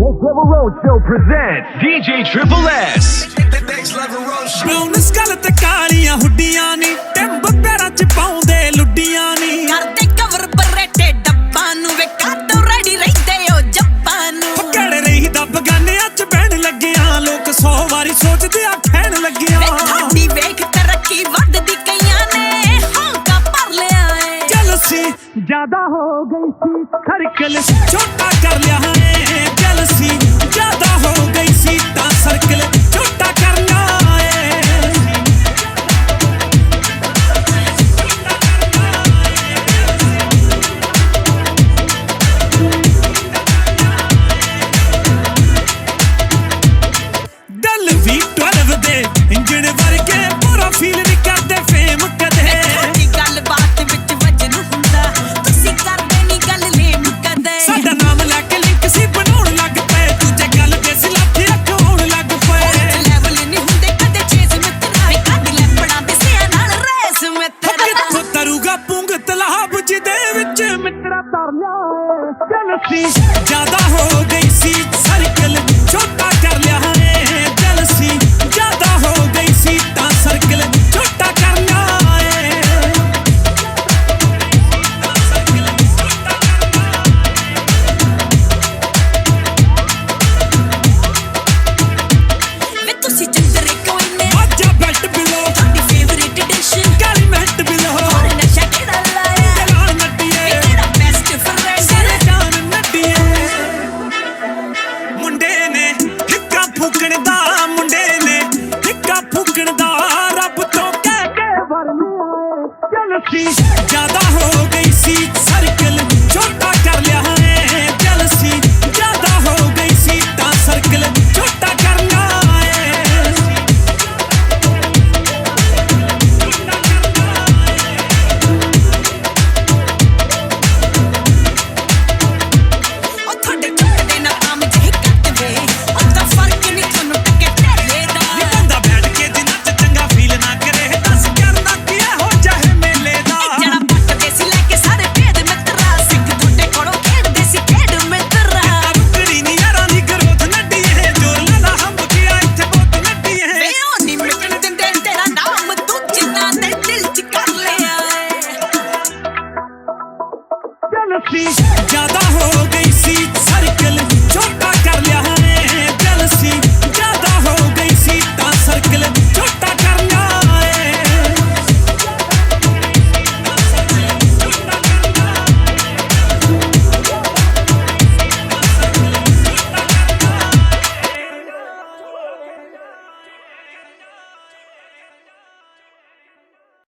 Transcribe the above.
Level Roadshow presents DJ Triple S. ਬਰਾਊਨਸ ਗੱਲ ਤੇ ਕਾਲੀਆਂ ਹੁੱਡੀਆਂ ਨੀ ਟਿੰਬ ਪੈਰਾਂ ਚ ਪਾਉਂਦੇ ਲੁੱਡੀਆਂ ਨੀ ਕਰਦੇ ਕਵਰ ਬਰੇਟੇ ਡੱਬਾਂ ਨੂੰ ਵੇ ਕਾਟੋ ਰੈਡੀ ਰਹਿੰਦੇ ਓ ਜੱਬਾਂ ਨੂੰ ਕਿਹੜੇ ਰਹੀ ਦਾ ਬਗਾਨਿਆਂ ਚ ਬਹਿਣ ਲੱਗਿਆਂ ਲੋਕ 100 ਵਾਰੀ ਸੋਚਦੇ ਆ ਖੈਣ ਲੱਗਿਆਂ ਤੁਹਾਡੀ ਵੇਖ ਤਰੱਕੀ ਵੱਧਦੀ ਕਈਆਂ ਨੇ ਹਾਂਕਾ ਭਰ ਲਿਆ ਏ ਜਲਸੀ ਜ਼ਿਆਦਾ ਹੋ ਗਈ ਸੀ ਸਰਕਲ ਛੋਟਾ ਕਰ ਲਿਆ ਏ ਜਲਸੀ ਜ਼ਿਆਦਾ ਹੋ ਗਈ ਸੀ ਤਾਂ ਸਰਕਲ ਛੋਟਾ ਕਰ ਲਿਆ ਇੰਜਣ ਵਰਗੇ ਪੂਰਾ ਫੀਲ ਨਹੀਂ ਕਰਦੇ ਫੇਮ ਕਦੇ ਤੁਹਾਡੀ ਗੱਲ ਬਾਤ ਵਿੱਚ ਵਜਨ ਹੁੰਦਾ ਤੁਸੀਂ ਕਰਦੇ ਨਹੀਂ ਗੱਲ ਲੇਮ ਕਦੇ ਸਾਡਾ ਨਾਮ ਲੈ ਕੇ ਲਿੰਕ ਸੀ ਬਣਾਉਣ ਲੱਗ ਪਏ ਦੂਜੇ ਗੱਲ ਦੇ ਸਿਲਾਫੀ ਅੱਖਾਉਣ ਲੱਗ ਪਏ ਲੈਵਲ ਨਹੀਂ ਹੁੰਦੇ ਕਦੇ ਚੇਜ਼ ਮਿੱਤਰਾ ਕੱਢ ਲੈ ਬੜਾ ਦੇ ਸਿਆ ਨਾਲ ਰੇਸ ਮਿੱਤਰਾ ਕਿੱਥੋਂ ਤਰੂਗਾ ਪੁੰਗ ਤਲਾਬ ਜਿਹਦੇ ਵਿੱਚ ਮਿੱਤਰਾ ਤਰ ਲਿਆ ਜਲਸੀ ਜ਼ਿਆਦਾ ਹੋ ਗਈ ਸੀ ਸਰਕਲ ਛੋਟਾ ਕਰ ਲਿਆ ਏ ਜਲਸੀ ਜ਼ਿਆਦਾ ਹੋ ਗਈ ਸੀ ਤਾਂ ਸਰਕਲ ਛੋਟਾ ਕਰ ਲਿਆ ਏ ਵੇ ਤੁਸੀਂ ਚੰਦਰੇ ਕੋਈ ਨੇ ਆਜਾ ਬੈਟ ਬਿਲੋ ਤੁਹਾਡੀ ਫੇਵਰਿਟ ਡਿਸ਼ ਕਾਲੀ ਮਿੰਟ ਬਿਲੋ ਹੋਰ ਨਸ਼ਾ ਕਿਹੜਾ ਲਾਇਆ ਜਲਾਨ ਨੱਡੀਏ ਕਿਹੜਾ ਬੈਸਟ ਫਰੈਂਡ ਸਾਰੇ ਜਾਨ ਨੱਡੀਏ ਮੁੰਡੇ ਨੇ ਹਿੱਕਾ ਫੂਕਣ ਦਾ ਮੁੰਡੇ ਨੇ ਹਿੱਕਾ ਫੂਕਣ ਦਾ ਰੱਬ ਤੋਂ ਕਹਿ ਕੇ ਵਰ ਲਿਆ ਜਲਸੀ ਜ਼ਿਆਦਾ ਹੋ ਗਈ ਸੀ ਸਰਕਲ ਛੋਟਾ ਕਰ ਲਿਆ ਏ ਜਲਸੀ ਜ਼ਿਆਦਾ ਹੋ ਗਈ ਸੀ ਤਾਂ ਸਰਕਲ ਛੋਟਾ ਕਰ ਲਿਆ ਏ ਉਹ ਤੁਹਾਡੇ ਟੁੱਟਦੇ ਨਾ ਕੰਮ ਜਿਹੇ ਕੱਟ ਵੇ ਉਹ ਤਾਂ ਫਰਕ ਨਹੀਂ ਤੁਹਾਨੂੰ ਟੱਕੇ ਢੇਲੇ ਦਾ ਨੀ ਬੰਦਾ ਬੈਠ ਕੇ ਜਿੰਨਾ ਚ ਚੰਗਾ ਫੀਲ ਨਾ ਕਰੇ ਦੱਸ ਕਰਨਾ ਕੀ ਹੋ ਜਾਏ ਮੇਲੇ ਦਾ ਜਣਾ ਪੱਟਦੇ ਸੀ ਲੈ ਕੇ ਸਾਰੇ ਭੇਦ ਮਿੱਤਰਾ ਸਿੱਖ ਤੁਹਾਡੇ ਕੋਲੋਂ ਖੇਡਦੇ ਸੀ ਖੇਡ ਮਿੱਤਰਾ ਅਬਕੜੀ ਨੀ ਯਾਰਾਂ ਦੀ ਗਰੋਥ ਨੱਡੀਏ ਜੋਰ ਲਾਲਾ ਹੰਬ ਗਿਆ ਇੱਥੇ ਬਹੁਤ ਨੱਡੀਏ ਵੇ ਉਹ ਨਹੀਂ ਮਿਟਣ ਦਿੰਦੇ ਤੇਰਾ ਨਾਮ ਤੂੰ ਜਿੰਨਾ ਤੇ ਦਿਲ ਚ ਕਰ ਲਿਆ ਏ ਜਲਸੀ ਜ਼ਿਆਦਾ ਹੋ ਗਈ ਸੀ ਸਰਕਲ ਛੋਟਾ